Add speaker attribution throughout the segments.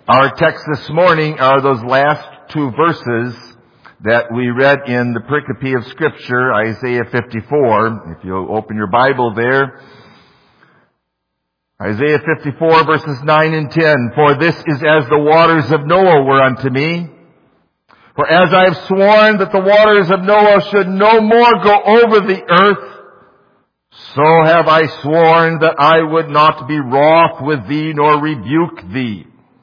Speaker 1: Our text this morning are those last two verses that we read in the pericope of Scripture, Isaiah 54. If you open your Bible there, Isaiah 54 verses 9 and 10. For this is as the waters of Noah were unto me. For as I have sworn that the waters of Noah should no more go over the earth, so have I sworn that I would not be wroth with thee nor rebuke thee.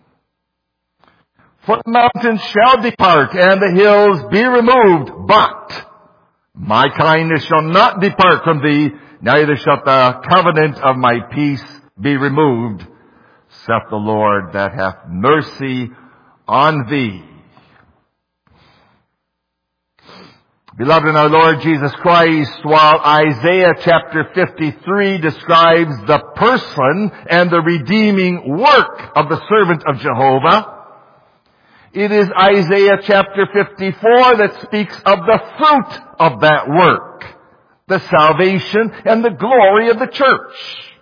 Speaker 1: For the mountains shall depart, and the hills be removed, but my kindness shall not depart from thee, neither shall the covenant of my peace be removed, saith the Lord that hath mercy on thee. Beloved in our Lord Jesus Christ, while Isaiah chapter 53 describes the person and the redeeming work of the servant of Jehovah, it is Isaiah chapter 54 that speaks of the fruit of that work, the salvation and the glory of the church.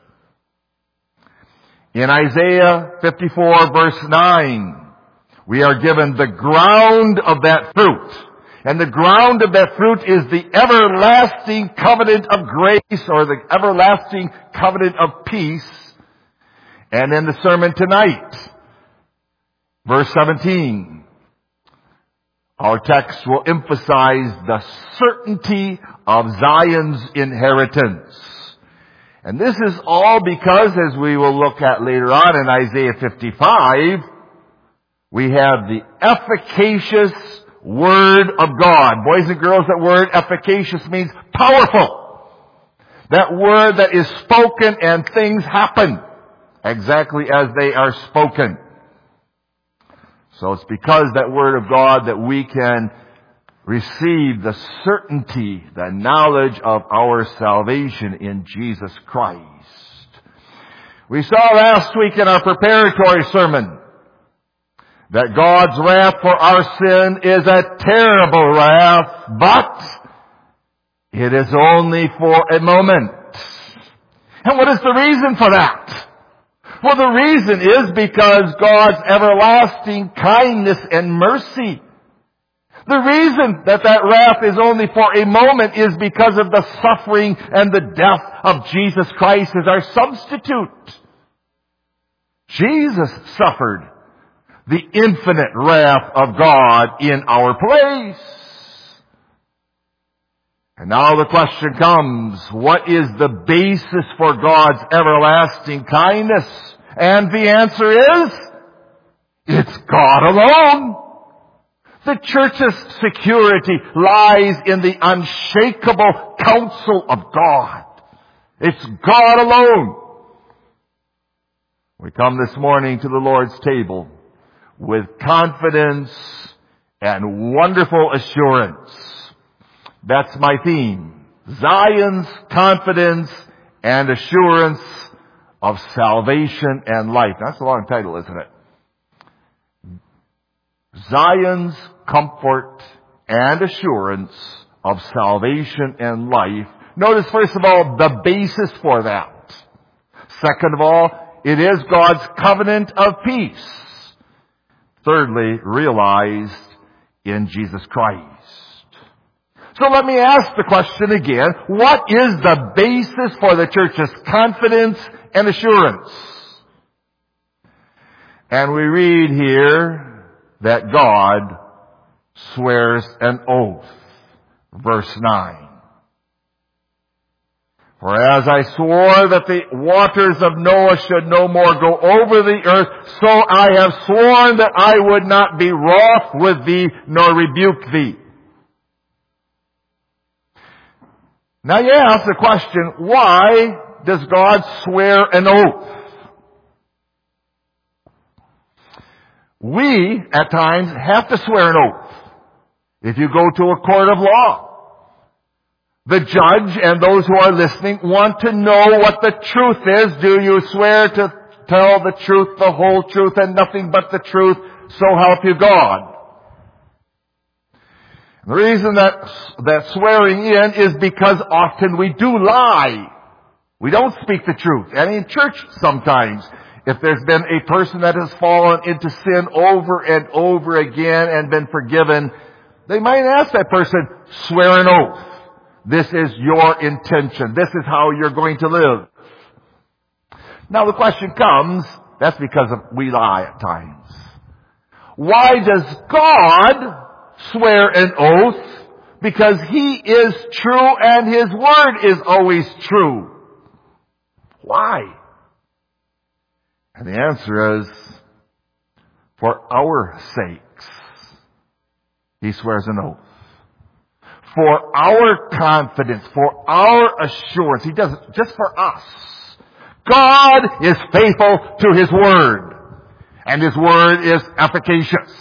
Speaker 1: In Isaiah 54 verse 9, we are given the ground of that fruit. And the ground of that fruit is the everlasting covenant of grace, or the everlasting covenant of peace. And in the sermon tonight, verse 17, our text will emphasize the certainty of Zion's inheritance. And this is all because, as we will look at later on in Isaiah 55, we have the efficacious Word of God. Boys and girls, that word efficacious means powerful. That word that is spoken and things happen exactly as they are spoken. So it's because that Word of God that we can receive the certainty, the knowledge of our salvation in Jesus Christ. We saw last week in our preparatory sermon that God's wrath for our sin is a terrible wrath, but it is only for a moment. And what is the reason for that? Well, the reason is because God's everlasting kindness and mercy. The reason that wrath is only for a moment is because of the suffering and the death of Jesus Christ as our substitute. Jesus suffered the infinite wrath of God in our place. And now the question comes, what is the basis for God's everlasting kindness? And the answer is, it's God alone. The church's security lies in the unshakable counsel of God. It's God alone. We come this morning to the Lord's table with confidence and wonderful assurance. That's my theme. Zion's confidence and assurance of salvation and life. That's a long title, isn't it? Zion's comfort and assurance of salvation and life. Notice, first of all, the basis for that. Second of all, it is God's covenant of peace. Thirdly, realized in Jesus Christ. So let me ask the question again. What is the basis for the church's confidence and assurance? And we read here that God swears an oath. Verse 9. For as I swore that the waters of Noah should no more go over the earth, so I have sworn that I would not be wroth with thee nor rebuke thee. Now you ask the question, why does God swear an oath? We, at times, have to swear an oath. If you go to a court of law, the judge and those who are listening want to know what the truth is. Do you swear to tell the truth, the whole truth, and nothing but the truth, so help you God? The reason that swearing in is because often we do lie. We don't speak the truth. And in church sometimes, If there's been a person that has fallen into sin over and over again and been forgiven, they might ask that person, swear an oath. This is your intention. This is how you're going to live. Now the question comes, that's because we lie at times. Why does God swear an oath? Because He is true and His word is always true. Why? And the answer is, for our sakes, He swears an oath. For our confidence, for our assurance. He does it just for us. God is faithful to His word. And His word is efficacious.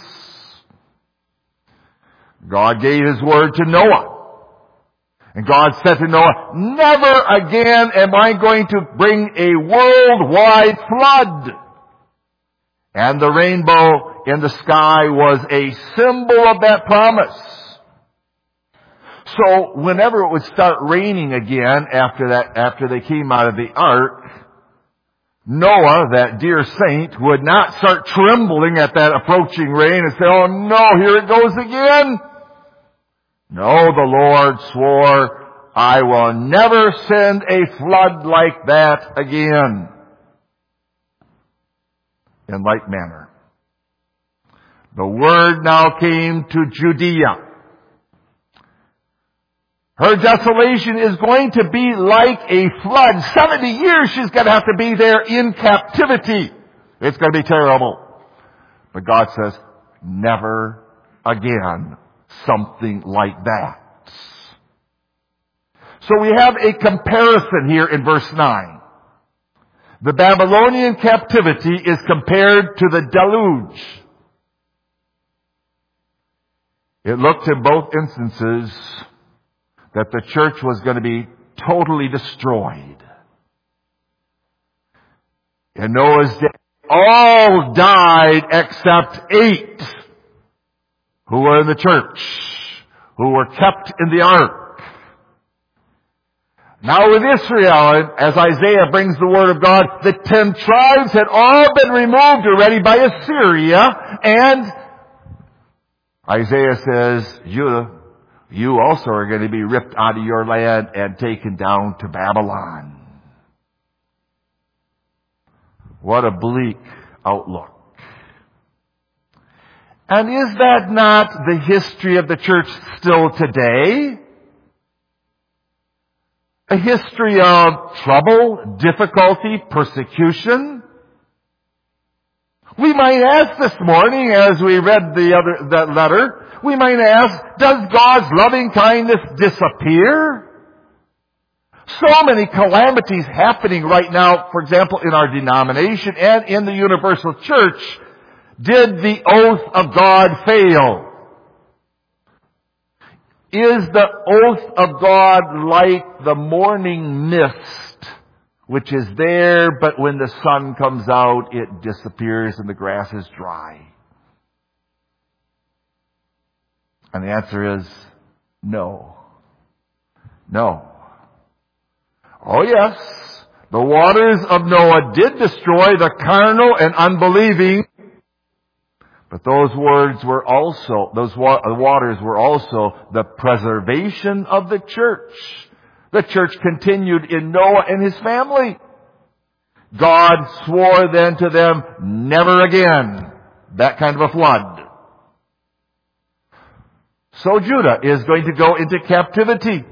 Speaker 1: God gave His word to Noah. And God said to Noah, never again am I going to bring a worldwide flood. And the rainbow in the sky was a symbol of that promise. So whenever it would start raining again after they came out of the ark, Noah, that dear saint, would not start trembling at that approaching rain and say, oh no, here it goes again. No, the Lord swore, I will never send a flood like that again. In like manner, the word now came to Judea. Her desolation is going to be like a flood. 70 years she's going to have to be there in captivity. It's going to be terrible. But God says, never again something like that. So we have a comparison here in verse 9. The Babylonian captivity is compared to the deluge. It looked in both instances that the church was going to be totally destroyed. In Noah's day, all died except 8 who were in the church, who were kept in the ark. Now with Israel, as Isaiah brings the word of God, the 10 tribes had all been removed already by Assyria, and Isaiah says, you also are going to be ripped out of your land and taken down to Babylon. What a bleak outlook. And is that not the history of the church still today? A history of trouble, difficulty, persecution. We might ask this morning, as we read that letter, we might ask, does God's loving kindness disappear? So many calamities happening right now, for example, in our denomination and in the universal church. Did the oath of God fail? Is the oath of God like the morning mist, which is there, but when the sun comes out, it disappears and the grass is dry? And the answer is no. No. Oh yes, the waters of Noah did destroy the carnal and unbelieving, but those waters were also the preservation of the church. The church continued in Noah and his family. God swore then to them, never again that kind of a flood. So Judah is going to go into captivity.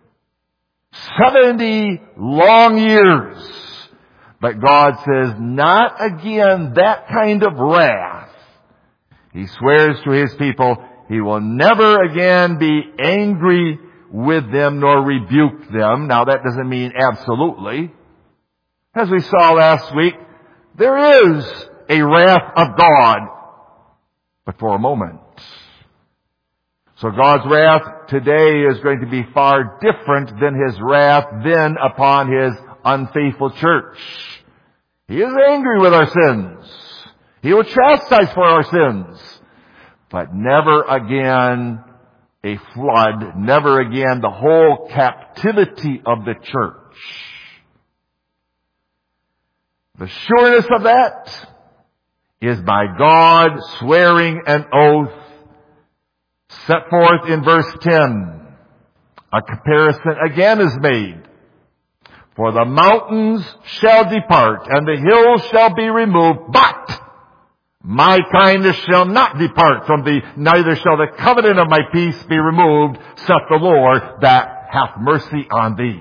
Speaker 1: 70 long years. But God says, not again that kind of wrath. He swears to His people, He will never again be angry with them nor rebuke them. Now that doesn't mean absolutely. As we saw last week, there is a wrath of God, but for a moment. So God's wrath today is going to be far different than His wrath then upon His unfaithful church. He is angry with our sins. He will chastise for our sins. But never again a flood, never again the whole captivity of the church. The sureness of that is by God swearing an oath set forth in verse 10. A comparison again is made. For the mountains shall depart, and the hills shall be removed, but my kindness shall not depart from thee, neither shall the covenant of my peace be removed, saith the Lord that hath mercy on thee.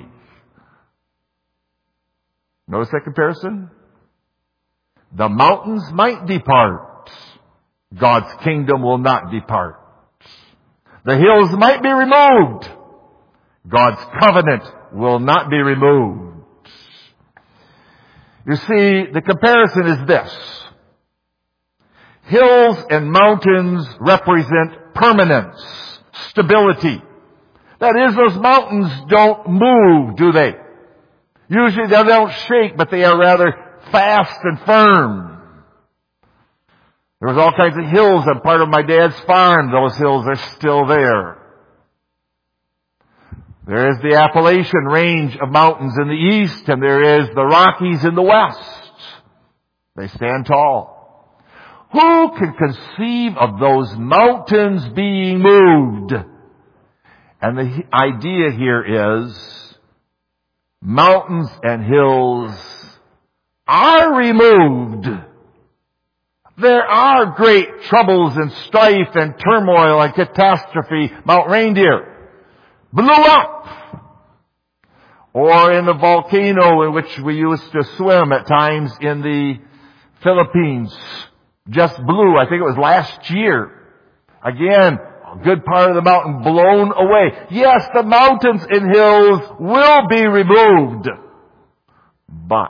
Speaker 1: Notice that comparison? The mountains might depart. God's kingdom will not depart. The hills might be removed. God's covenant will not be removed. You see, the comparison is this. Hills and mountains represent permanence, stability. That is, those mountains don't move, do they? Usually they don't shake, but they are rather fast and firm. There was all kinds of hills on part of my dad's farm. Those hills are still there. There is the Appalachian range of mountains in the east, and there is the Rockies in the west. They stand tall. Who can conceive of those mountains being moved? And the idea here is mountains and hills are removed. There are great troubles and strife and turmoil and catastrophe. Mount Reindeer blew up. Or in the volcano in which we used to swim at times in the Philippines, just blew. I think it was last year. Again, a good part of the mountain blown away. Yes, the mountains and hills will be removed. But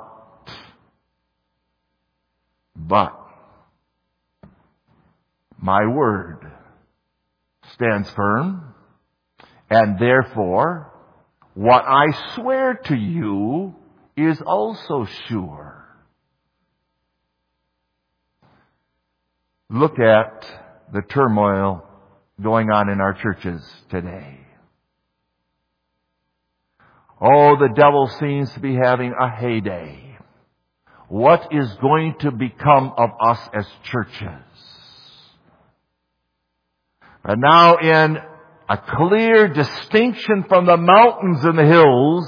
Speaker 1: my word stands firm, and therefore what I swear to you is also sure. Look at the turmoil going on in our churches today. Oh, the devil seems to be having a heyday. What is going to become of us as churches? And now in a clear distinction from the mountains and the hills,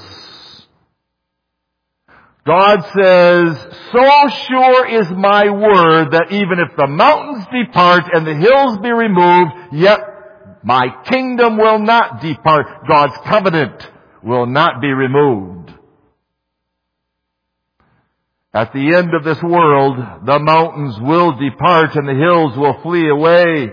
Speaker 1: God says, so sure is my word that even if the mountains depart and the hills be removed, yet my kingdom will not depart. God's covenant will not be removed. At the end of this world, the mountains will depart and the hills will flee away.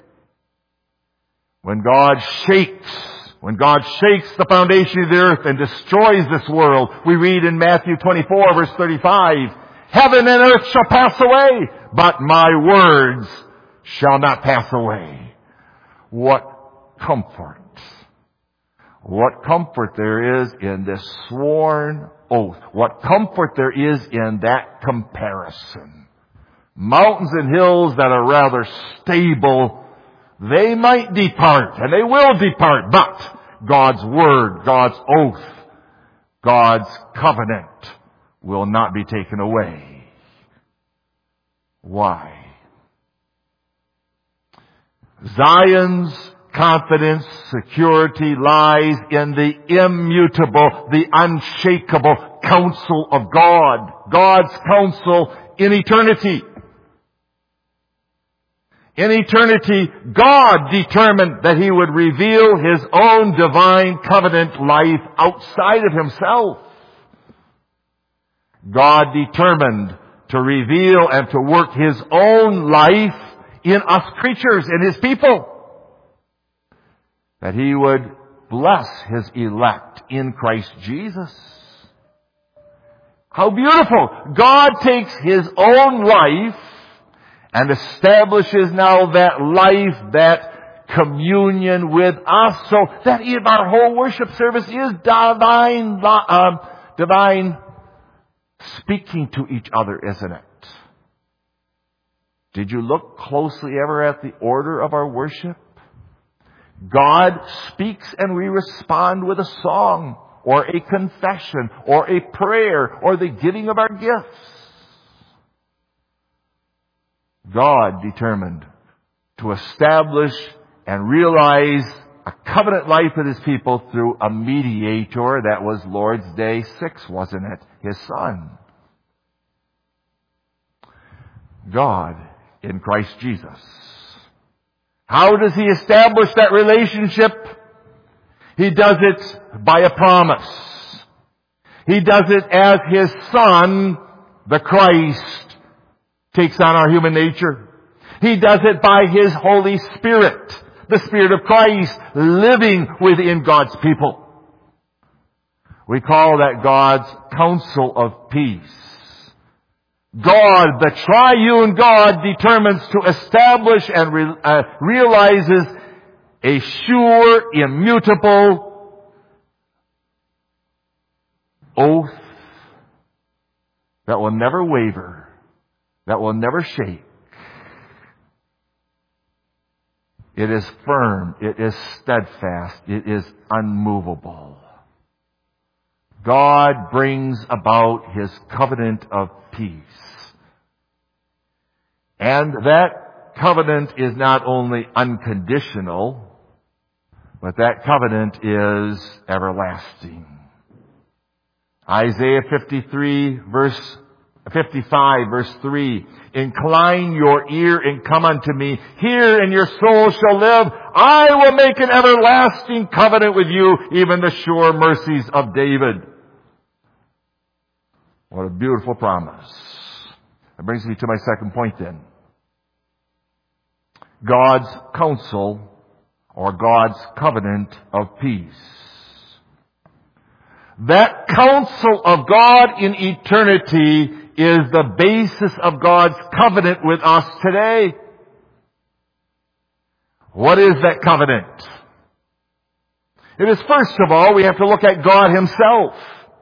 Speaker 1: When God shakes the foundation of the earth and destroys this world, we read in Matthew 24 verse 35, heaven and earth shall pass away, but my words shall not pass away. What comfort. What comfort there is in this sworn oath. What comfort there is in that comparison. Mountains and hills that are rather stable, they might depart, and they will depart, but God's word, God's oath, God's covenant will not be taken away. Why? Zion's confidence, security lies in the immutable, the unshakable counsel of God. God's counsel in eternity. In eternity, God determined that He would reveal His own divine covenant life outside of Himself. God determined to reveal and to work His own life in us creatures, in His people. That He would bless His elect in Christ Jesus. How beautiful! God takes His own life and establishes now that life, that communion with us, so that even our whole worship service is divine speaking to each other, isn't it? Did you look closely ever at the order of our worship? God speaks and we respond with a song, or a confession, or a prayer, or the giving of our gifts. God determined to establish and realize a covenant life with His people through a mediator. That was Lord's Day 6, wasn't it? His Son. God in Christ Jesus. How does He establish that relationship? He does it by a promise. He does it as His Son, the Christ, takes on our human nature. He does it by His Holy Spirit, the Spirit of Christ, living within God's people. We call that God's counsel of peace. God, the triune God, determines to establish and realizes a sure, immutable oath that will never waver, that will never shake. It is firm, it is steadfast, it is unmovable. God brings about His covenant of peace. And that covenant is not only unconditional, but that covenant is everlasting. Isaiah 55 verse 3. Incline your ear and come unto me. Hear and your soul shall live. I will make an everlasting covenant with you, even the sure mercies of David. What a beautiful promise. That brings me to my second point then. God's counsel or God's covenant of peace. That counsel of God in eternity is the basis of God's covenant with us today. What is that covenant? It is, first of all, we have to look at God Himself.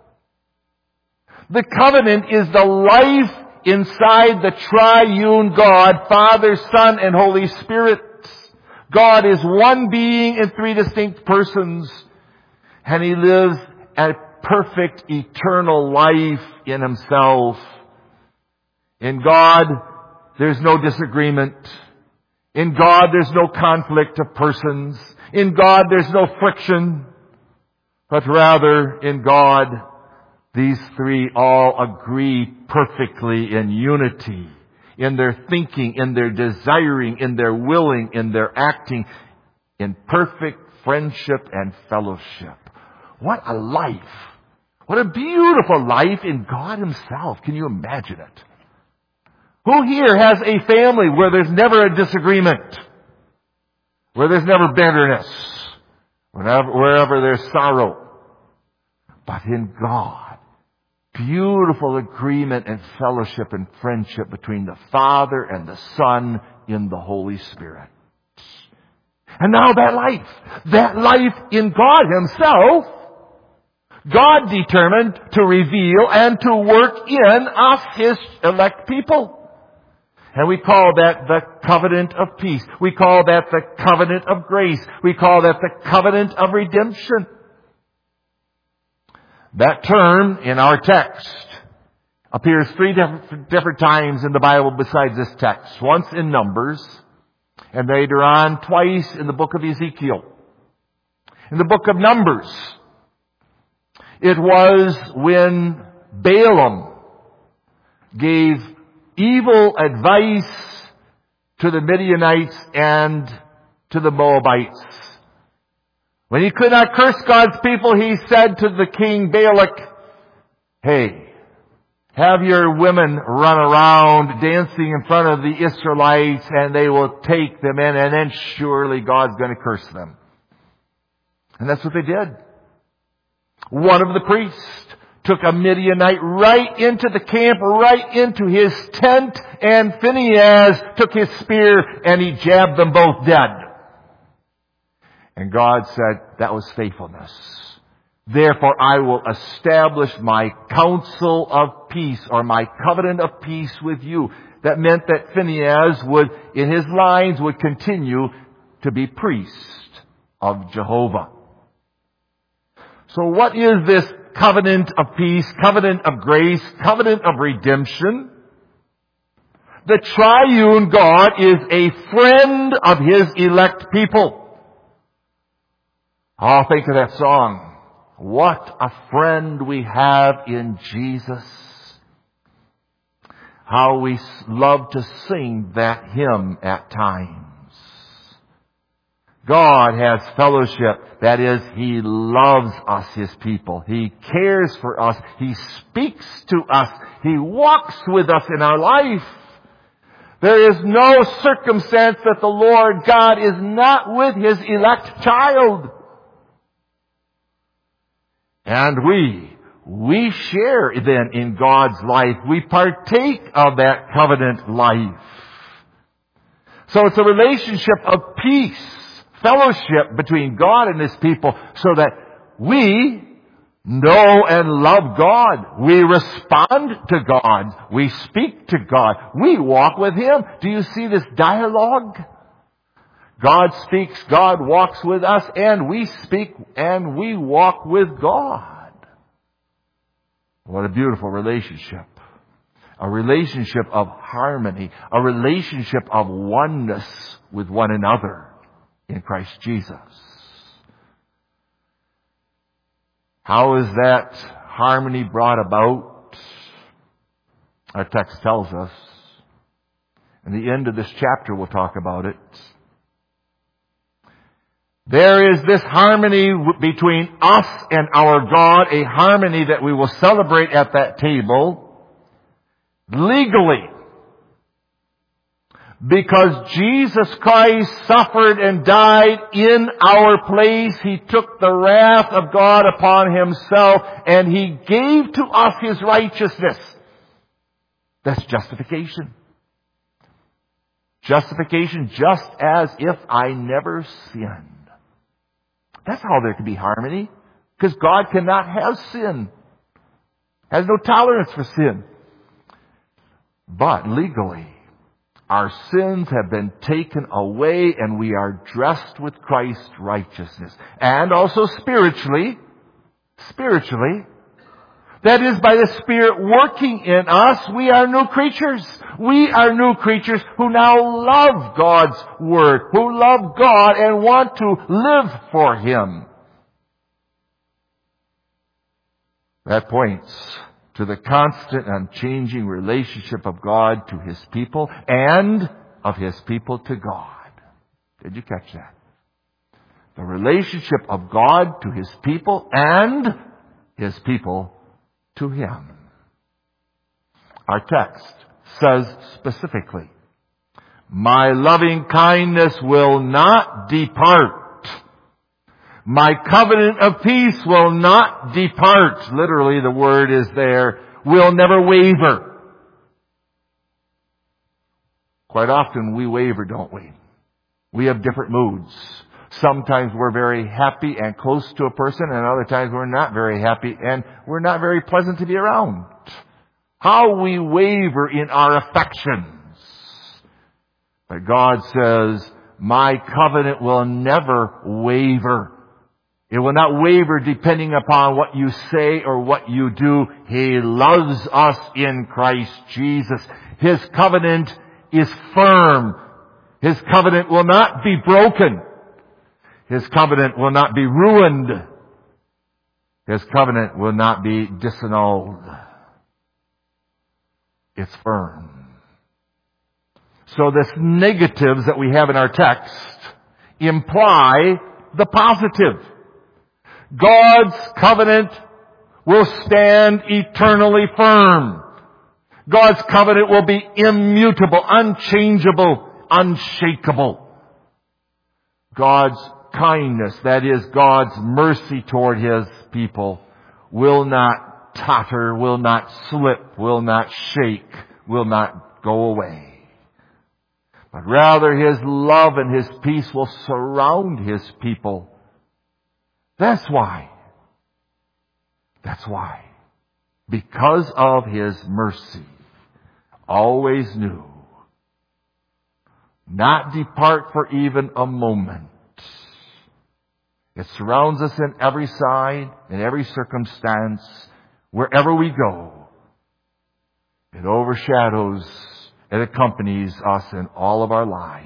Speaker 1: The covenant is the life inside the triune God, Father, Son, and Holy Spirit. God is one being in three distinct persons, and He lives a perfect eternal life in Himself. In God, there's no disagreement. In God, there's no conflict of persons. In God, there's no friction. But rather, in God, these three all agree perfectly in unity, in their thinking, in their desiring, in their willing, in their acting, in perfect friendship and fellowship. What a life. What a beautiful life in God Himself. Can you imagine it? Who here has a family where there's never a disagreement? Where there's never bitterness? Wherever there's sorrow? But in God, beautiful agreement and fellowship and friendship between the Father and the Son in the Holy Spirit. And now that life in God Himself, God determined to reveal and to work in us, His elect people. And we call that the covenant of peace. We call that the covenant of grace. We call that the covenant of redemption. That term in our text appears three different times in the Bible besides this text. Once in Numbers, and later on twice in the book of Ezekiel. In the book of Numbers, it was when Balaam gave evil advice to the Midianites and to the Moabites. When he could not curse God's people, he said to the king Balak, hey, have your women run around dancing in front of the Israelites and they will take them in and then surely God's going to curse them. And that's what they did. One of the priests took a Midianite right into the camp, right into his tent, and Phinehas took his spear and he jabbed them both dead. And God said, that was faithfulness. Therefore I will establish my counsel of peace, or my covenant of peace with you. That meant that Phinehas would, in his lines, would continue to be priest of Jehovah. So what is this covenant of peace, covenant of grace, covenant of redemption? The triune God is a friend of His elect people. Oh, think of that song. What a friend we have in Jesus. How we love to sing that hymn at times. God has fellowship. That is, He loves us, His people. He cares for us. He speaks to us. He walks with us in our life. There is no circumstance that the Lord God is not with His elect child. And we share then in God's life. We partake of that covenant life. So it's a relationship of peace, fellowship between God and His people, so that we know and love God. We respond to God. We speak to God. We walk with Him. Do you see this dialogue? God speaks, God walks with us, and we speak and we walk with God. What a beautiful relationship. A relationship of harmony. A relationship of oneness with one another in Christ Jesus. How is that harmony brought about? Our text tells us. In the end of this chapter we'll talk about it. There is this harmony between us and our God, a harmony that we will celebrate at that table legally. Because Jesus Christ suffered and died in our place, He took the wrath of God upon Himself and He gave to us His righteousness. That's justification. Justification just as if I never sinned. That's how there can be harmony. Because God cannot have sin. Has no tolerance for sin. But legally, our sins have been taken away and we are dressed with Christ's righteousness. And also spiritually, that is by the Spirit working in us, we are new creatures. We are new creatures who now love God's Word, who love God and want to live for Him. That points to the constant and unchanging relationship of God to His people and of His people to God. Did you catch that? The relationship of God to His people and His people to Him. Our text says specifically, my loving kindness will not depart. My covenant of peace will not depart. Literally, the word is there, will never waver. Quite often we waver, don't we? We have different moods. Sometimes we're very happy and close to a person, and other times we're not very happy and we're not very pleasant to be around. How we waver in our affections. But God says, my covenant will never waver. It will not waver depending upon what you say or what you do. He loves us in Christ Jesus. His covenant is firm. His covenant will not be broken. His covenant will not be ruined. His covenant will not be disannulled. It's firm. So the negatives that we have in our text imply the positive. God's covenant will stand eternally firm. God's covenant will be immutable, unchangeable, unshakable. God's kindness, that is God's mercy toward His people, will not totter, will not slip, will not shake, will not go away. But rather His love and His peace will surround His people. That's why. Because of His mercy, always new. Not depart for even a moment. It surrounds us in every side, in every circumstance, wherever we go. It overshadows It accompanies us in all of our lives.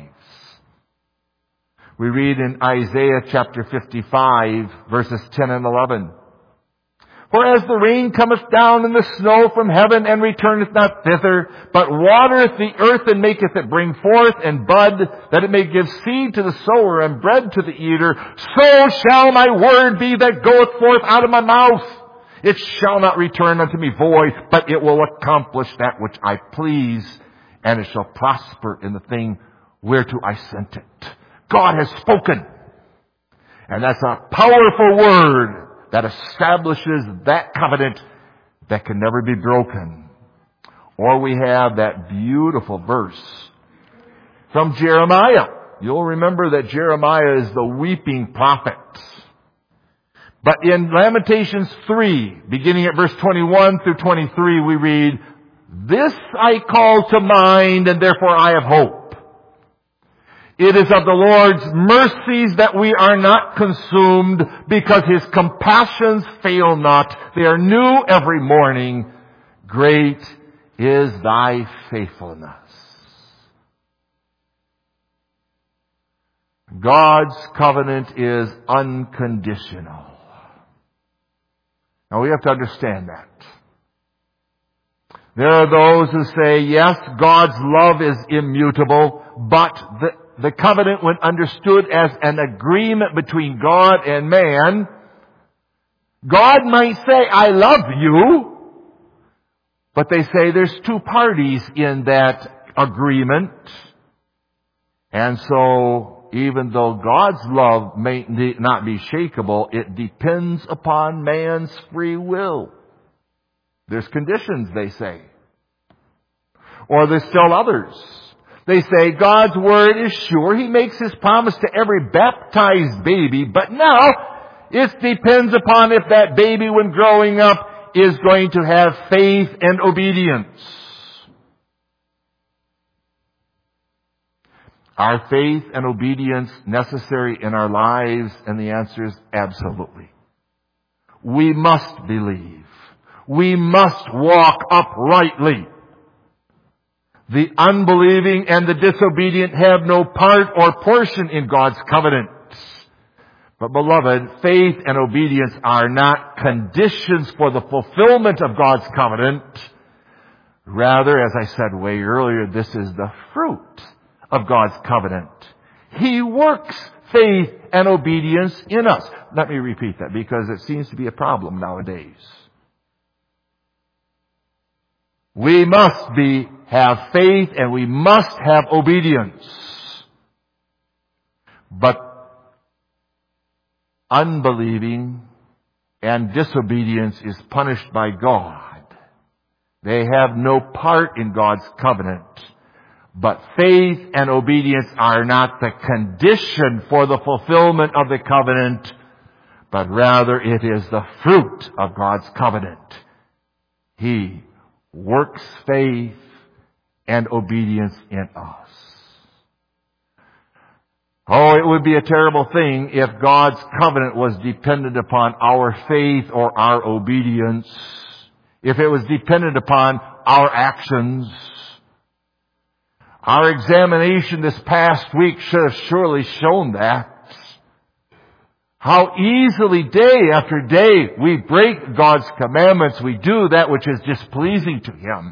Speaker 1: We read in Isaiah chapter 55, verses 10 and 11. For as the rain cometh down and the snow from heaven, and returneth not thither, but watereth the earth, and maketh it bring forth and bud, that it may give seed to the sower and bread to the eater, so shall my word be that goeth forth out of my mouth. It shall not return unto me void, but it will accomplish that which I please, and it shall prosper in the thing whereto I sent it. God has spoken. And that's a powerful word that establishes that covenant that can never be broken. Or we have that beautiful verse from Jeremiah. You'll remember that Jeremiah is the weeping prophet. But in Lamentations 3, beginning at verse 21 through 23, we read, This I call to mind, and therefore I have hope. It is of the Lord's mercies that we are not consumed, because His compassions fail not. They are new every morning. Great is thy faithfulness. God's covenant is unconditional. Now we have to understand that. There are those who say, yes, God's love is immutable, but the covenant, when understood as an agreement between God and man, God might say, I love you, but they say there's two parties in that agreement. And so, even though God's love may not be shakable, it depends upon man's free will. There's conditions, they say. Or there's still others. They say God's word is sure. He makes His promise to every baptized baby. But now, it depends upon if that baby, when growing up, is going to have faith and obedience. Are faith and obedience necessary in our lives? And the answer is absolutely. We must believe. We must walk uprightly. The unbelieving and the disobedient have no part or portion in God's covenant. But beloved, faith and obedience are not conditions for the fulfillment of God's covenant. Rather, as I said way earlier, this is the fruit of God's covenant. He works faith and obedience in us. Let me repeat that, because it seems to be a problem nowadays. We must have faith and we must have obedience. But unbelieving and disobedience is punished by God. They have no part in God's covenant. But faith and obedience are not the condition for the fulfillment of the covenant, but rather it is the fruit of God's covenant. He works faith and obedience in us. Oh, it would be a terrible thing if God's covenant was dependent upon our faith or our obedience, if it was dependent upon our actions. Our examination this past week should have surely shown that. How easily day after day we break God's commandments. We do that which is displeasing to Him.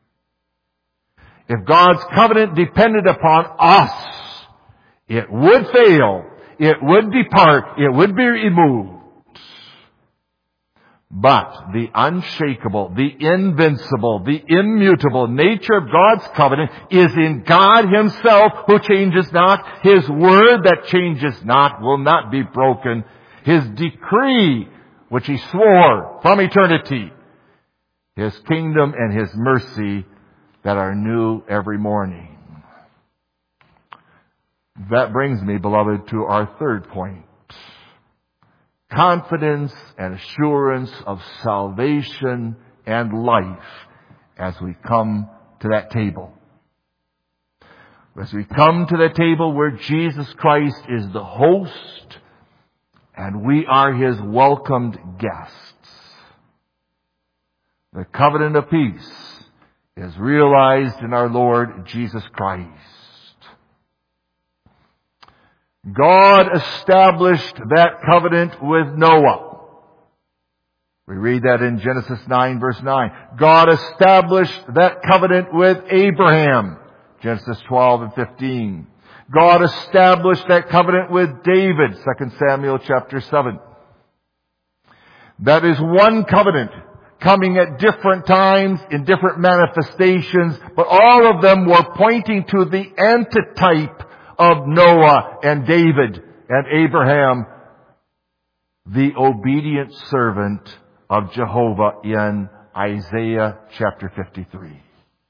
Speaker 1: If God's covenant depended upon us, it would fail. It would depart. It would be removed. But the unshakable, the invincible, the immutable nature of God's covenant is in God Himself, who changes not. His word that changes not will not be broken. His decree, which He swore from eternity. His kingdom and His mercy that are new every morning. That brings me, beloved, to our third point. Confidence and assurance of salvation and life as we come to that table. As we come to the table where Jesus Christ is the host and we are His welcomed guests. The covenant of peace is realized in our Lord Jesus Christ. God established that covenant with Noah. We read that in Genesis 9 verse 9. God established that covenant with Abraham. Genesis 12 and 15. God established that covenant with David. 2 Samuel chapter 7. That is one covenant coming at different times in different manifestations, but all of them were pointing to the antitype of Noah and David and Abraham, the obedient servant of Jehovah in Isaiah chapter 53.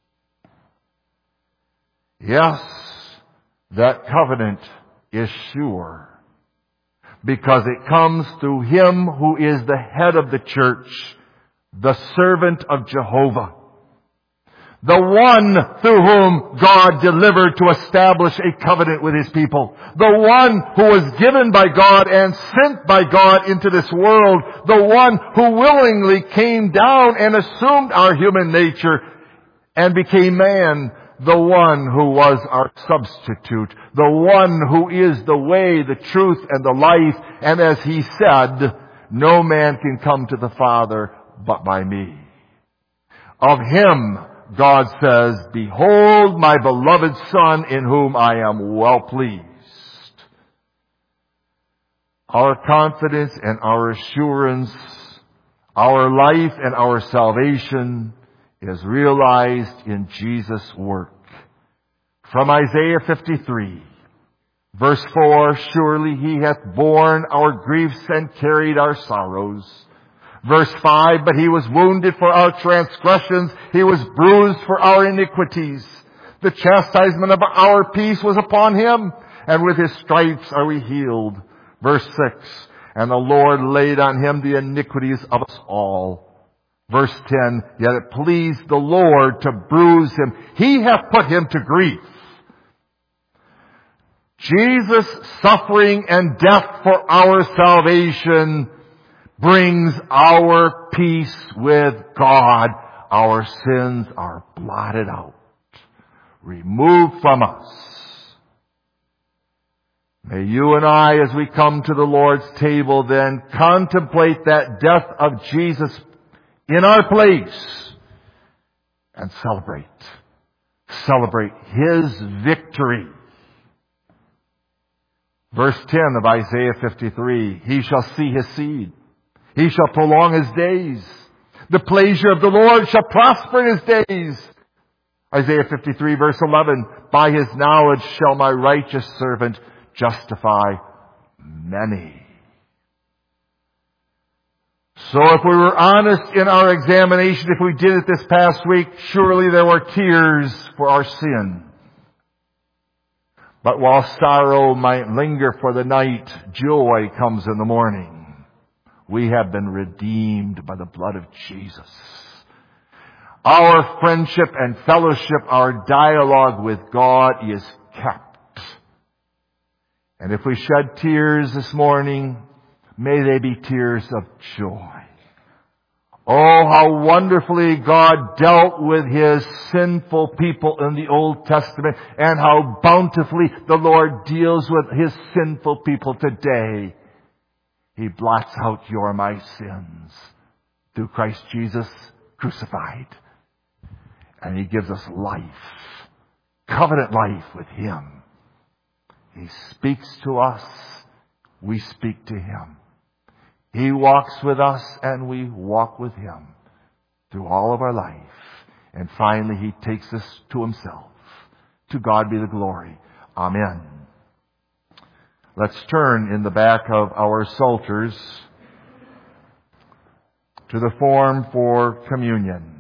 Speaker 1: Yes, that covenant is sure because it comes through Him who is the head of the church, the servant of Jehovah, the one through whom God delivered to establish a covenant with His people, the one who was given by God and sent by God into this world, the one who willingly came down and assumed our human nature and became man, the one who was our substitute, the one who is the way, the truth, and the life, and as He said, no man can come to the Father but by me. Of Him, God says, behold my beloved Son in whom I am well pleased. Our confidence and our assurance, our life and our salvation is realized in Jesus' work. From Isaiah 53, verse 4, surely He hath borne our griefs and carried our sorrows. Verse 5, but He was wounded for our transgressions, He was bruised for our iniquities. The chastisement of our peace was upon Him, and with His stripes are we healed. Verse 6, and the Lord laid on Him the iniquities of us all. Verse 10, yet it pleased the Lord to bruise Him. He hath put Him to grief. Jesus' suffering and death for our salvation brings our peace with God. Our sins are blotted out, removed from us. May you and I, as we come to the Lord's table, then contemplate that death of Jesus in our place and celebrate His victory. Verse 10 of Isaiah 53, He shall see His seed. He shall prolong His days. The pleasure of the Lord shall prosper in His days. Isaiah 53 verse 11, by His knowledge shall my righteous servant justify many. So if we were honest in our examination, if we did it this past week, surely there were tears for our sin. But while sorrow might linger for the night, joy comes in the morning. We have been redeemed by the blood of Jesus. Our friendship and fellowship, our dialogue with God is kept. And if we shed tears this morning, may they be tears of joy. Oh, how wonderfully God dealt with His sinful people in the Old Testament, and how bountifully the Lord deals with His sinful people today. He blots out your my sins through Christ Jesus crucified. And He gives us life, covenant life with Him. He speaks to us, we speak to Him. He walks with us and we walk with Him through all of our life. And finally He takes us to Himself. To God be the glory. Amen. Let's turn in the back of our psalters to the form for communion.